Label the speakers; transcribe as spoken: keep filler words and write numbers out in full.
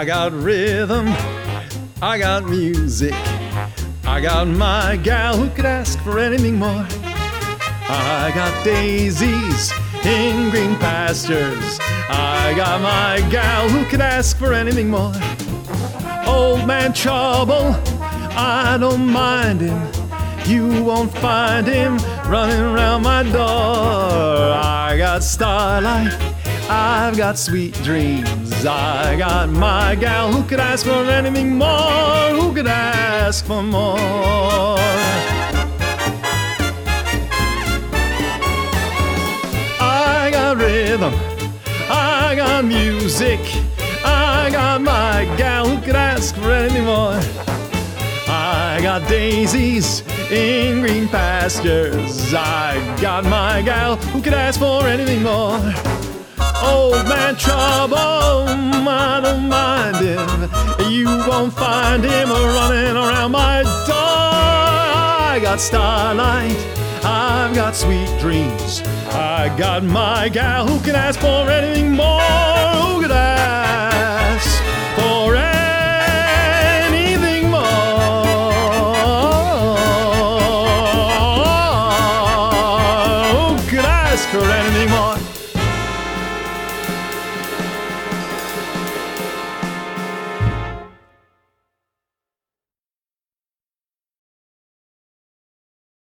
Speaker 1: I got rhythm, I got music, I got my gal who could ask for anything more. I got daisies in green pastures, I got my gal who could ask for anything more. Old man Trouble, I don't mind him, you won't find him running around my door. I got starlight, I've got sweet dreams, I got my gal who could ask for anything more, who could ask for more. I got rhythm, I got music, I got my gal who could ask for anything more. I got daisies in green pastures, I got my gal who could ask for anything more. Old man Trouble, I don't mind him, you won't find him running around my door. I got starlight, I've got sweet dreams, I got my gal who can ask for anything more, who could ask for anything more, who could ask for anything more.